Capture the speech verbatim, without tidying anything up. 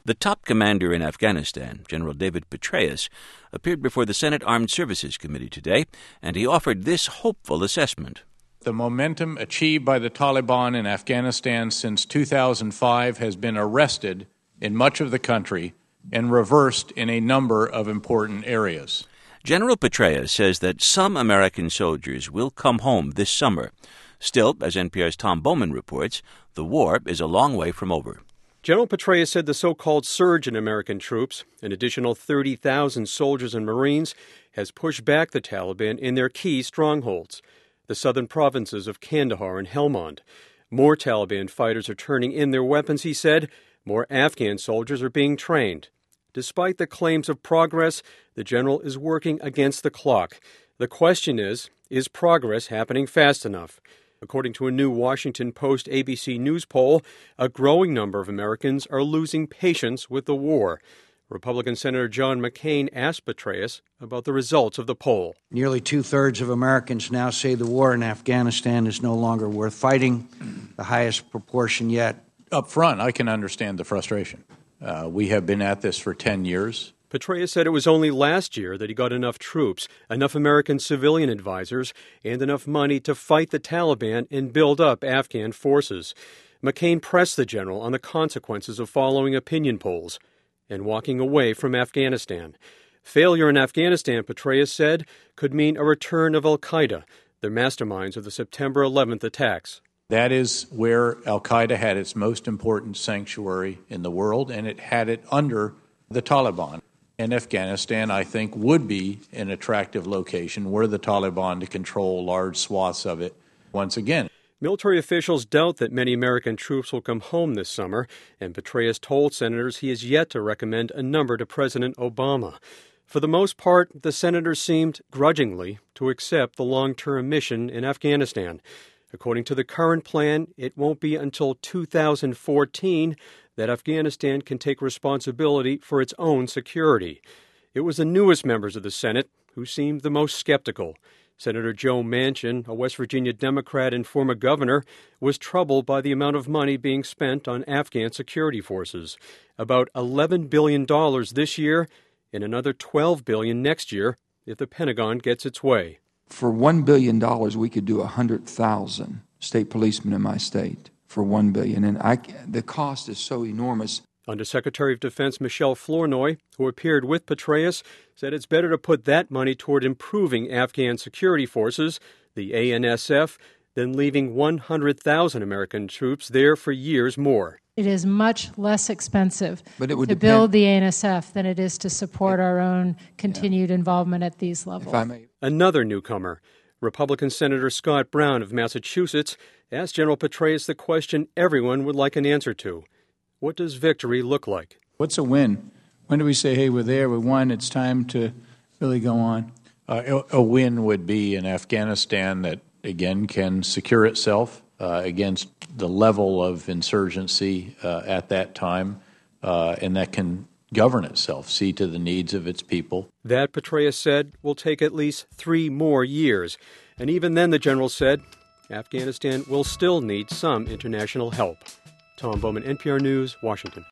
The top commander in Afghanistan, General David Petraeus, appeared before the Senate Armed Services Committee today, and he offered this hopeful assessment. The momentum achieved by the Taliban in Afghanistan since two thousand five has been arrested in much of the country and reversed in a number of important areas. General Petraeus says that some American soldiers will come home this summer. Still, as N P R's Tom Bowman reports, the war is a long way from over. General Petraeus said the so-called surge in American troops, an additional thirty thousand soldiers and Marines, has pushed back the Taliban in their key strongholds, the southern provinces of Kandahar and Helmand. More Taliban fighters are turning in their weapons, he said. More Afghan soldiers are being trained. Despite the claims of progress, the general is working against the clock. The question is, is progress happening fast enough? According to a new Washington Post A B C News poll, a growing number of Americans are losing patience with the war. Republican Senator John McCain asked Petraeus about the results of the poll. Nearly two-thirds of Americans now say the war in Afghanistan is no longer worth fighting, the highest proportion yet. Up front, I can understand the frustration. Uh, we have been at this for ten years. Petraeus said it was only last year that he got enough troops, enough American civilian advisors, and enough money to fight the Taliban and build up Afghan forces. McCain pressed the general on the consequences of following opinion polls and walking away from Afghanistan. Failure in Afghanistan, Petraeus said, could mean a return of al-Qaeda, the masterminds of the September eleventh attacks. That is where al-Qaeda had its most important sanctuary in the world, and it had it under the Taliban. And Afghanistan, I think, would be an attractive location were the Taliban to control large swaths of it once again. Military officials doubt that many American troops will come home this summer, and Petraeus told senators he has yet to recommend a number to President Obama. For the most part, the senators seemed grudgingly to accept the long-term mission in Afghanistan. According to the current plan, it won't be until two thousand fourteen that Afghanistan can take responsibility for its own security. It was the newest members of the Senate who seemed the most skeptical. Senator Joe Manchin, a West Virginia Democrat and former governor, was troubled by the amount of money being spent on Afghan security forces. About eleven billion dollars this year and another twelve billion dollars next year if the Pentagon gets its way. For one billion dollars, we could do one hundred thousand state policemen in my state for one billion dollars, and I, the cost is so enormous. Undersecretary of Defense Michelle Flournoy, who appeared with Petraeus, said it's better to put that money toward improving Afghan security forces, the A N S F, than leaving one hundred thousand American troops there for years more. It is much less expensive but it would to depend- build the A N S F than it is to support our own continued yeah. involvement at these levels. If I may. Another newcomer, Republican Senator Scott Brown of Massachusetts, asked General Petraeus the question everyone would like an answer to. What does victory look like? What's a win? When do we say, hey, we're there, we won, it's time to really go on? Uh, a win would be an Afghanistan that, again, can secure itself uh, against the level of insurgency uh, at that time, uh, and that can govern itself, see to the needs of its people. That, Petraeus said, will take at least three more years. And even then, the general said, Afghanistan will still need some international help. Tom Bowman, N P R News, Washington.